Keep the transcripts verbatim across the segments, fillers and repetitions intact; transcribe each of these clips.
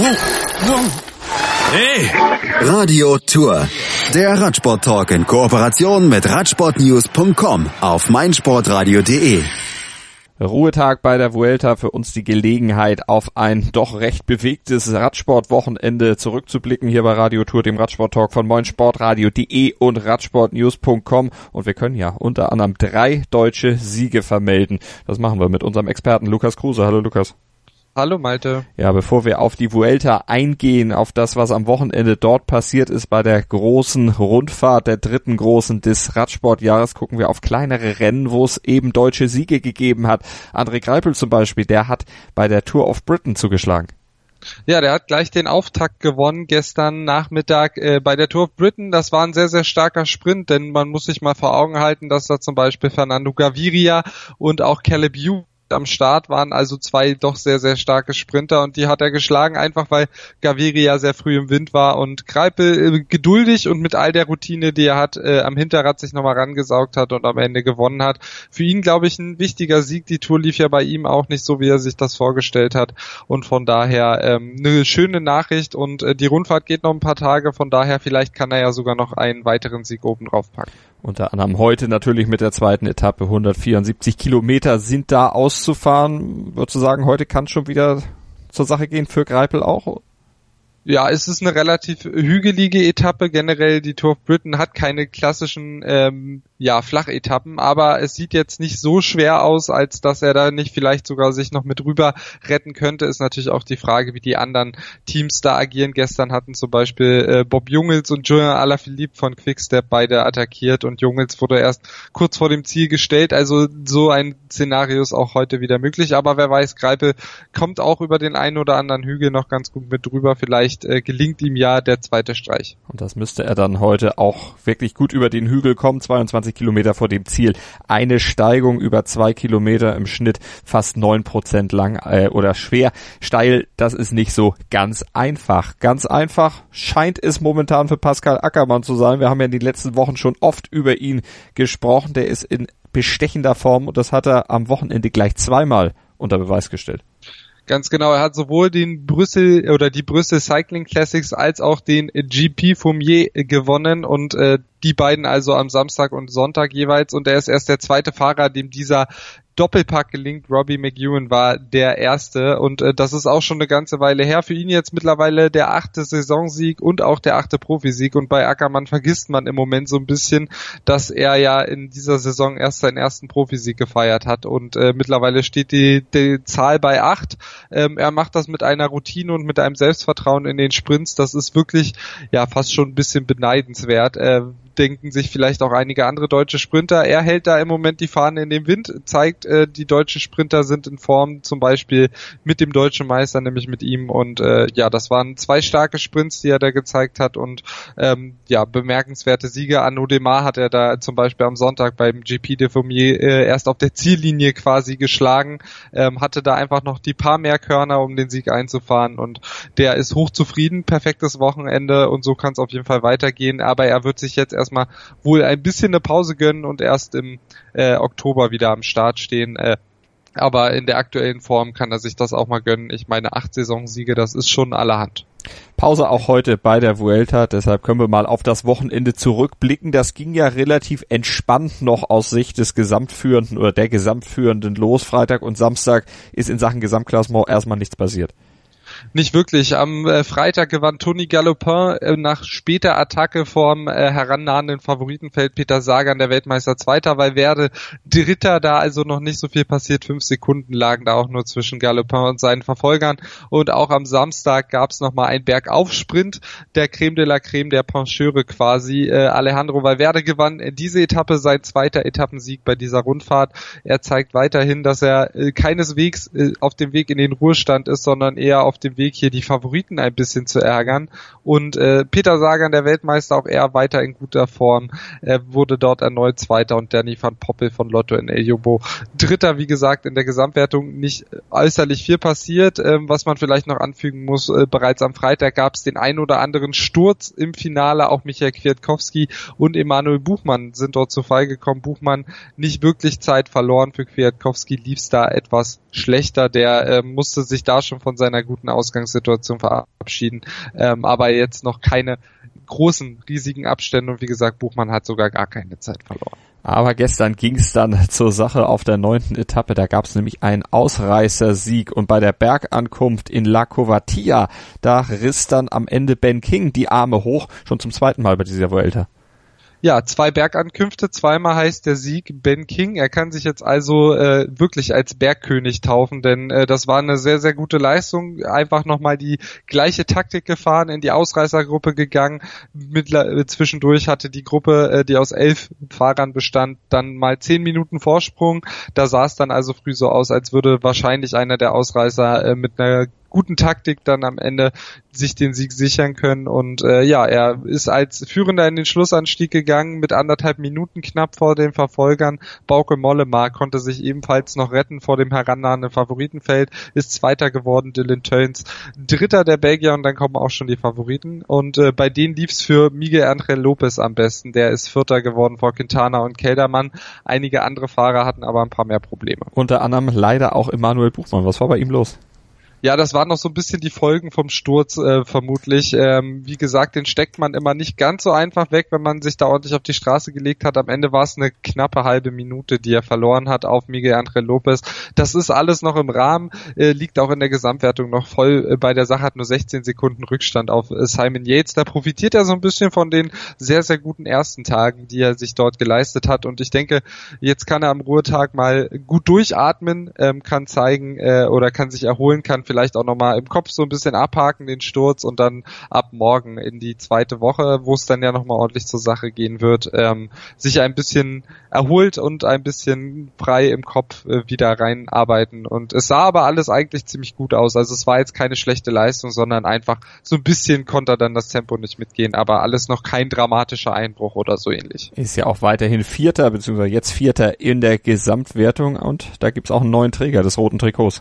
Hey! Radio Tour. Der Radsport-Talk in Kooperation mit radsportnews punkt com auf meinsportradio punkt de. Ruhetag bei der Vuelta, für uns die Gelegenheit, auf ein doch recht bewegtes Radsportwochenende zurückzublicken hier bei Radio Tour, dem Radsport-Talk von meinsportradio punkt de und radsportnews punkt com. Und wir können ja unter anderem drei deutsche Siege vermelden. Das machen wir mit unserem Experten Lukas Kruse. Hallo Lukas. Hallo Malte. Ja, bevor wir auf die Vuelta eingehen, auf das, was am Wochenende dort passiert ist bei der großen Rundfahrt, der dritten großen des Radsportjahres, gucken wir auf kleinere Rennen, wo es eben deutsche Siege gegeben hat. André Greipel zum Beispiel, der hat bei der Tour of Britain zugeschlagen. Ja, der hat gleich den Auftakt gewonnen gestern Nachmittag äh, bei der Tour of Britain. Das war ein sehr, sehr starker Sprint, denn man muss sich mal vor Augen halten, dass da zum Beispiel Fernando Gaviria und auch Caleb Ewan am Start waren, also zwei doch sehr, sehr starke Sprinter, und die hat er geschlagen, einfach weil Gaviria sehr früh im Wind war und Greipel äh, geduldig und mit all der Routine, die er hat, äh, am Hinterrad sich nochmal rangesaugt hat und am Ende gewonnen hat. Für ihn, glaube ich, ein wichtiger Sieg. Die Tour lief ja bei ihm auch nicht so, wie er sich das vorgestellt hat, und von daher ähm, eine schöne Nachricht, und äh, die Rundfahrt geht noch ein paar Tage, von daher vielleicht kann er ja sogar noch einen weiteren Sieg oben drauf packen. Unter anderem heute natürlich mit der zweiten Etappe. hundertvierundsiebzig Kilometer sind da auszufahren. Würdest du sagen, heute kann es schon wieder zur Sache gehen für Greipel auch? Ja, es ist eine relativ hügelige Etappe. Generell die Tour of Britain hat keine klassischen ähm, ja Flachetappen, aber es sieht jetzt nicht so schwer aus, als dass er da nicht vielleicht sogar sich noch mit rüber retten könnte. Ist natürlich auch die Frage, wie die anderen Teams da agieren. Gestern hatten zum Beispiel äh, Bob Jungels und Julien Alaphilippe von Quickstep beide attackiert, und Jungels wurde erst kurz vor dem Ziel gestellt. Also so ein Szenario ist auch heute wieder möglich, aber wer weiß, Greipel kommt auch über den einen oder anderen Hügel noch ganz gut mit drüber. Vielleicht gelingt ihm ja der zweite Streich. Und das müsste er dann heute auch wirklich gut über den Hügel kommen, zweiundzwanzig Kilometer vor dem Ziel. Eine Steigung über zwei Kilometer im Schnitt, fast neun Prozent lang äh, oder schwer steil. Das ist nicht so ganz einfach. Ganz einfach scheint es momentan für Pascal Ackermann zu sein. Wir haben ja in den letzten Wochen schon oft über ihn gesprochen. Der ist in bestechender Form, und das hat er am Wochenende gleich zweimal unter Beweis gestellt. Ganz genau, er hat sowohl den Brüssel oder die Brüssel Cycling Classics als auch den G P Fumier gewonnen, und äh, die beiden also am Samstag und Sonntag jeweils, und er ist erst der zweite Fahrer, dem dieser Doppelpack gelingt. Robbie McEwen war der erste, und äh, das ist auch schon eine ganze Weile her. Für ihn jetzt mittlerweile der achte Saisonsieg und auch der achte Profisieg, und bei Ackermann vergisst man im Moment so ein bisschen, dass er ja in dieser Saison erst seinen ersten Profisieg gefeiert hat, und äh, mittlerweile steht die, die Zahl bei acht. Ähm, er macht das mit einer Routine und mit einem Selbstvertrauen in den Sprints. Das ist wirklich ja fast schon ein bisschen beneidenswert. Äh, denken sich vielleicht auch einige andere deutsche Sprinter. Er hält da im Moment die Fahne in den Wind, zeigt, äh, die deutschen Sprinter sind in Form, zum Beispiel mit dem deutschen Meister, nämlich mit ihm, und äh, ja, das waren zwei starke Sprints, die er da gezeigt hat, und ähm, ja, bemerkenswerte Siege. Arnaud Démare hat er da zum Beispiel am Sonntag beim G P de Fumier äh, erst auf der Ziellinie quasi geschlagen, ähm, hatte da einfach noch die paar mehr Körner, um den Sieg einzufahren, und der ist hochzufrieden, perfektes Wochenende, und so kann es auf jeden Fall weitergehen, aber er wird sich jetzt erstmal wohl ein bisschen eine Pause gönnen und erst im äh, Oktober wieder am Start stehen. Äh, aber in der aktuellen Form kann er sich das auch mal gönnen. Ich meine, acht Saisonsiege, das ist schon allerhand. Pause auch heute bei der Vuelta, deshalb können wir mal auf das Wochenende zurückblicken. Das ging ja relativ entspannt noch aus Sicht des Gesamtführenden oder der Gesamtführenden los. Freitag und Samstag ist in Sachen Gesamtklassement erstmal nichts passiert. Nicht wirklich. Am äh, Freitag gewann Tony Galopin äh, nach später Attacke vom äh, herannahenden Favoritenfeld Peter Sagan, der Weltmeister Zweiter, weil Werde Dritter, da also noch nicht so viel passiert. Fünf Sekunden lagen da auch nur zwischen Galopin und seinen Verfolgern. Und auch am Samstag gab es nochmal einen Bergaufsprint der Creme de la Creme, der Pencheure quasi. Äh, Alejandro Valverde gewann diese Etappe, sein zweiter Etappensieg bei dieser Rundfahrt. Er zeigt weiterhin, dass er äh, keineswegs äh, auf dem Weg in den Ruhestand ist, sondern eher auf dem Weg, hier die Favoriten ein bisschen zu ärgern. Und äh, Peter Sagan, der Weltmeister, auch er weiter in guter Form, er wurde dort erneut Zweiter, und Danny van Poppel von Lotto in El Jumbo Dritter. Wie gesagt, in der Gesamtwertung nicht äußerlich viel passiert. Ähm, was man vielleicht noch anfügen muss, äh, bereits am Freitag gab es den ein oder anderen Sturz im Finale. Auch Michael Kwiatkowski und Emanuel Buchmann sind dort zu Fall gekommen. Buchmann nicht wirklich Zeit verloren. Für Kwiatkowski lief es da etwas schlechter. Der äh, musste sich da schon von seiner guten Aus Ausgangssituation verabschieden. Ähm, aber jetzt noch keine großen, riesigen Abstände und wie gesagt, Buchmann hat sogar gar keine Zeit verloren. Aber gestern ging es dann zur Sache auf der neunten Etappe. Da gab es nämlich einen Ausreißersieg und bei der Bergankunft in La Covatia, da riss dann am Ende Ben King die Arme hoch, schon zum zweiten Mal bei dieser Vuelta. Ja, zwei Bergankünfte, zweimal heißt der Sieg Ben King. Er kann sich jetzt also äh, wirklich als Bergkönig taufen, denn äh, das war eine sehr, sehr gute Leistung. Einfach nochmal die gleiche Taktik gefahren, in die Ausreißergruppe gegangen. Mit, äh, zwischendurch hatte die Gruppe, äh, die aus elf Fahrern bestand, dann mal zehn Minuten Vorsprung. Da sah es dann also früh so aus, als würde wahrscheinlich einer der Ausreißer äh, mit einer guten Taktik dann am Ende sich den Sieg sichern können und äh, ja, er ist als Führender in den Schlussanstieg gegangen mit anderthalb Minuten knapp vor den Verfolgern. Bauke Mollema konnte sich ebenfalls noch retten vor dem herannahenden Favoritenfeld, ist Zweiter geworden, Dylan Teuns Dritter der Belgier und dann kommen auch schon die Favoriten und äh, bei denen lief's für Miguel Ángel López am besten, der ist Vierter geworden vor Quintana und Kelderman. Einige andere Fahrer hatten aber ein paar mehr Probleme. Unter anderem leider auch Emanuel Buchmann. Was war bei ihm los? Ja, das waren noch so ein bisschen die Folgen vom Sturz äh, vermutlich. Ähm, wie gesagt, den steckt man immer nicht ganz so einfach weg, wenn man sich da ordentlich auf die Straße gelegt hat. Am Ende war es eine knappe halbe Minute, die er verloren hat auf Miguel Ángel López. Das ist alles noch im Rahmen, äh, liegt auch in der Gesamtwertung noch voll äh, bei der Sache, hat nur sechzehn Sekunden Rückstand auf äh, Simon Yates. Da profitiert er so ein bisschen von den sehr, sehr guten ersten Tagen, die er sich dort geleistet hat. Und ich denke, jetzt kann er am Ruhetag mal gut durchatmen, ähm, kann zeigen äh, oder kann sich erholen, kann vielleicht auch nochmal im Kopf so ein bisschen abhaken, den Sturz und dann ab morgen in die zweite Woche, wo es dann ja nochmal ordentlich zur Sache gehen wird, ähm, sich ein bisschen erholt und ein bisschen frei im Kopf äh, wieder reinarbeiten. Und es sah aber alles eigentlich ziemlich gut aus. Also es war jetzt keine schlechte Leistung, sondern einfach so ein bisschen konnte er dann das Tempo nicht mitgehen, aber alles noch kein dramatischer Einbruch oder so ähnlich. Ist ja auch weiterhin Vierter, beziehungsweise jetzt Vierter in der Gesamtwertung und da gibt's auch einen neuen Träger des roten Trikots.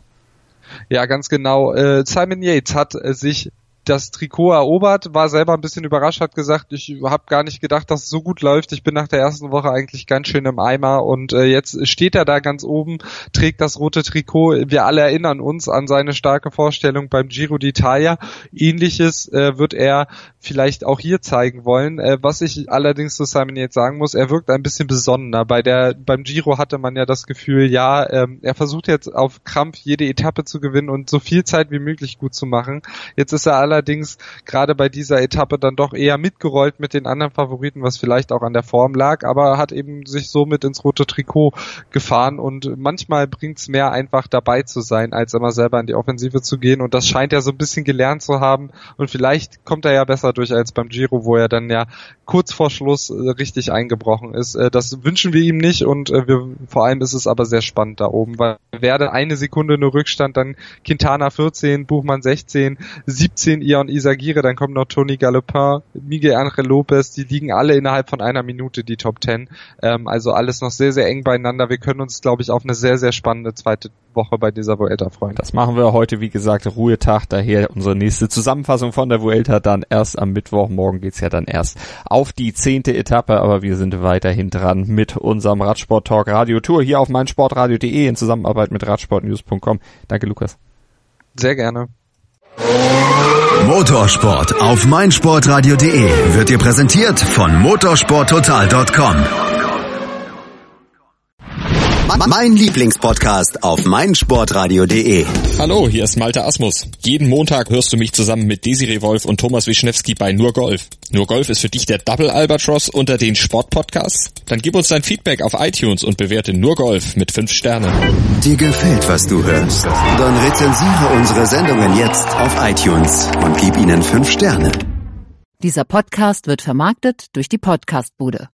Ja, ganz genau. Äh, Simon Yates hat äh, sich das Trikot erobert, war selber ein bisschen überrascht, hat gesagt, ich habe gar nicht gedacht, dass es so gut läuft. Ich bin nach der ersten Woche eigentlich ganz schön im Eimer und äh, jetzt steht er da ganz oben, trägt das rote Trikot. Wir alle erinnern uns an seine starke Vorstellung beim Giro d'Italia. Ähnliches äh, wird er vielleicht auch hier zeigen wollen. Äh, was ich allerdings zu Simon Yates sagen muss, er wirkt ein bisschen besonnener. Bei der beim Giro hatte man ja das Gefühl, ja, ähm, er versucht jetzt auf Krampf jede Etappe zu gewinnen und so viel Zeit wie möglich gut zu machen. Jetzt ist er allerdings gerade bei dieser Etappe dann doch eher mitgerollt mit den anderen Favoriten, was vielleicht auch an der Form lag, aber hat eben sich somit ins rote Trikot gefahren und manchmal bringt's mehr einfach dabei zu sein, als immer selber in die Offensive zu gehen und das scheint er so ein bisschen gelernt zu haben und vielleicht kommt er ja besser durch als beim Giro, wo er dann ja kurz vor Schluss äh, richtig eingebrochen ist. Äh, das wünschen wir ihm nicht und äh, wir, vor allem ist es aber sehr spannend da oben, weil Werde eine Sekunde nur Rückstand, dann Quintana vierzehn, Buchmann sechzehn, siebzehn Ion Izagirre, dann kommt noch Tony Galopin, Miguel Ángel López, die liegen alle innerhalb von einer Minute, die Top Ten. Ähm, also alles noch sehr, sehr eng beieinander. Wir können uns, glaube ich, auf eine sehr, sehr spannende zweite Woche bei dieser Vuelta freuen. Das machen wir heute, wie gesagt, Ruhetag, daher unsere nächste Zusammenfassung von der Vuelta dann erst am Mittwoch. Morgen geht's ja dann erst auf die zehnte Etappe, aber wir sind weiterhin dran mit unserem Radsport-Talk Radio Tour hier auf meinsportradio punkt de in Zusammenarbeit mit radsportnews punkt com. Danke, Lukas. Sehr gerne. Motorsport auf meinsportradio punkt de wird dir präsentiert von motorsporttotal punkt com. Mein Lieblingspodcast auf meinsportradio punkt de. Hallo, hier ist Malte Asmus. Jeden Montag hörst du mich zusammen mit Desiree Wolf und Thomas Wischnewski bei Nur Golf. Nur Golf ist für dich der Double Albatross unter den Sportpodcasts? Dann gib uns dein Feedback auf iTunes und bewerte Nur Golf mit fünf Sternen. Dir gefällt, was du hörst? Dann rezensiere unsere Sendungen jetzt auf iTunes und gib ihnen fünf Sterne. Dieser Podcast wird vermarktet durch die Podcastbude.